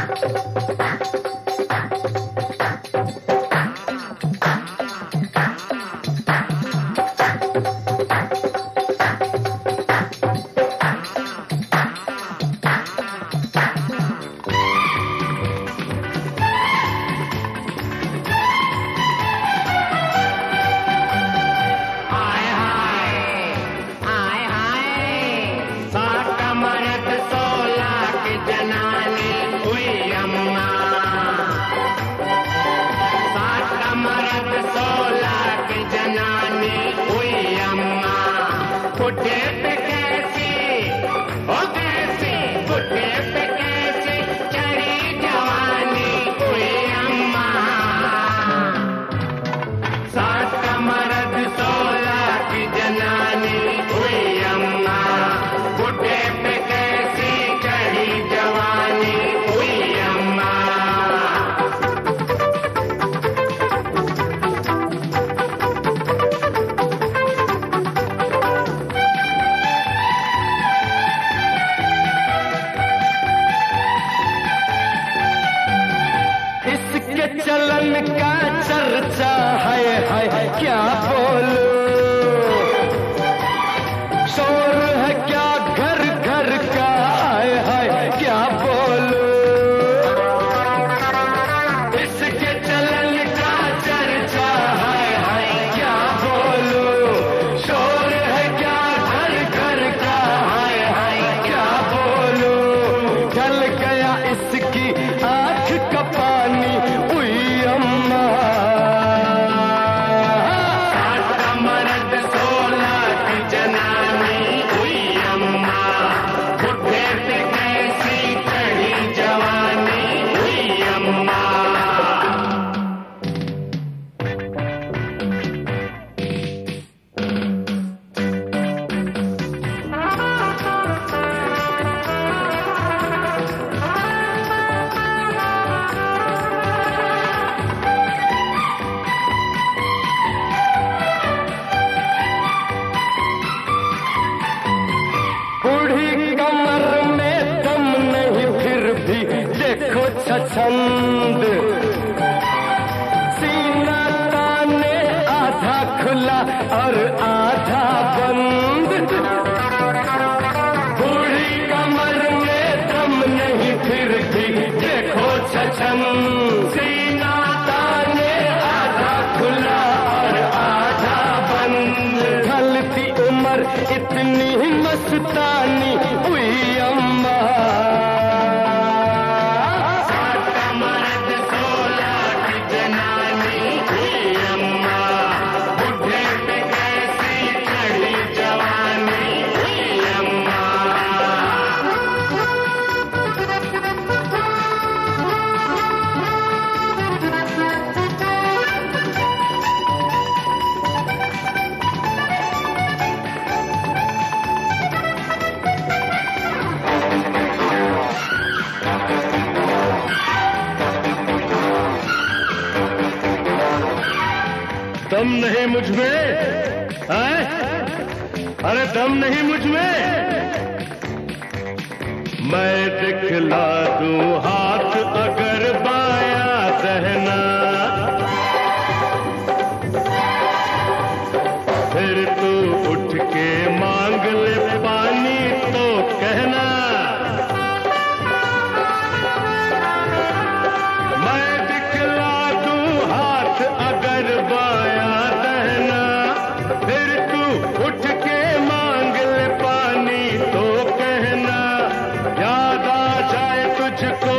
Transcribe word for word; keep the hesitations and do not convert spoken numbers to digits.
चलन का चर्चा है, है क्या बोलूं, शोर है क्या घर घर का, है है क्या बोलूं, इसके चलन का चर्चा है, है क्या बोलूं, शोर है क्या घर घर का, है है क्या बोलूं, जल गया इसकी आंख का पानी, देखो छछंद सीना ताने आधा खुला और आधा बंद, बूढ़ी कमर में दम नहीं फिर भी देखो छछंद सीना ताने आधा खुला और आधा बंद, ढलती उम्र इतनी मस्तानी हुई अम्मा, दम नहीं मुझ में, है? अरे दम नहीं मुझ में, मैं दिखला दूं हाथ अगर बाया दहना, फिर तू उठ के मांग ले पानी तो कहना, मैं दिखला दूं हाथ अगर बाया, फिर तू उठ के मांग ले पानी तो कहना, याद आ जाए तुझको